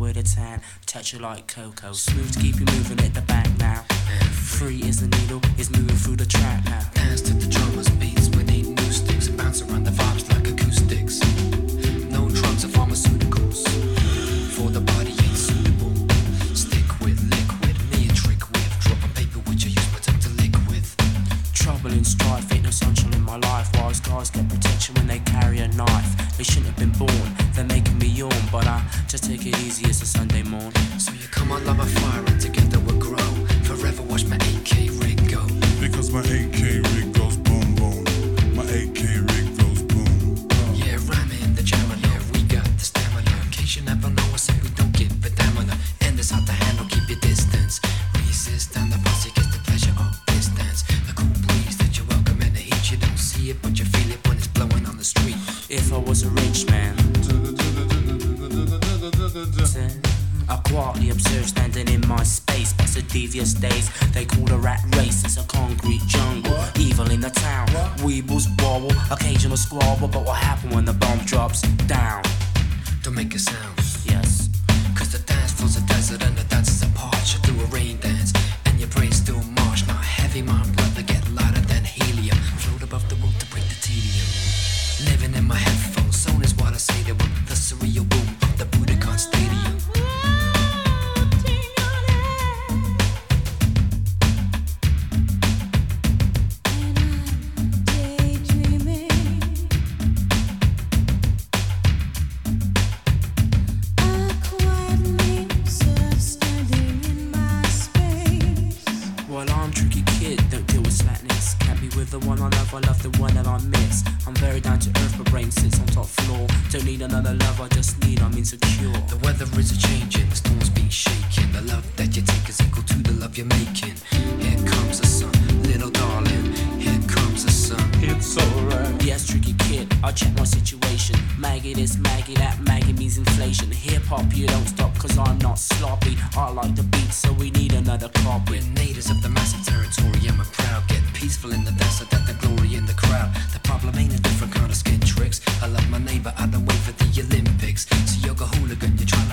with a tan, touch you like cocoa. Smooth to keep you moving at the back now. Free as the needle is moving through the track now. Dance to the drummer's beats, we need new sticks and bounce around the vibes like acoustics. No drugs or pharmaceuticals, for the body ain't suitable. Stick with liquid, me a trick with. Drop on paper which I use my tongue to lick with. Trouble and strife, ain't no sunshine in my life. Wise guys get protection when they carry a knife. They shouldn't have been born, they're making me yawn. But I just take it easy, it's a Sunday morn. So you come on, love a fire and together we'll grow. Forever watch my AK rig go. Because my AK rig goes boom boom. My AK rig goes boom. Yeah, ramming in the jammer, yeah, we got the stamina. In case you never know, I said we don't give a damn on the end is hard to handle, keep your distance. Resist and the posse gets the pleasure of distance. The cool breeze that you welcome in the heat, you don't see it, but you feel it when it's blowing on the street. If I was a rich man, I quietly observe standing in my space. Past the devious days, they call the rat race. It's a concrete jungle, evil in the town. Weebles wobble, occasional squabble. But what happened when the bomb drops down? Don't make a sound. Yes. Cause the dance floor's a desert and the dancers apart. You do a rain dance and your brain's still marsh. Not heavy, my brother, get lighter than helium. Float above the world to break the tedium. Living in my headphones, soon is what I say to them. The surreal boom of the Budokan Stadium. The one I love the one that I miss. I'm very down to earth, but brain sits on top floor. Don't need another love, I just need, I'm insecure. The weather is a-changing, the storm's been shaking. The love that you take is equal to the love you're making. Here comes the sun, little darling. Here comes the sun. It's alright. Yes, tricky kid, I check my situation. Maggie this, Maggie that, Maggie means inflation. Hip hop, you don't stop, cause I'm not sloppy. I like the beat, so we need another copy. We're natives of the massive territory, and we're proud. Get peaceful in the desert, that the glory in the crowd. The problem ain't a different kind of skin tricks. I love my neighbor, I don't wait for the Olympics. So you're a hooligan, you're trying to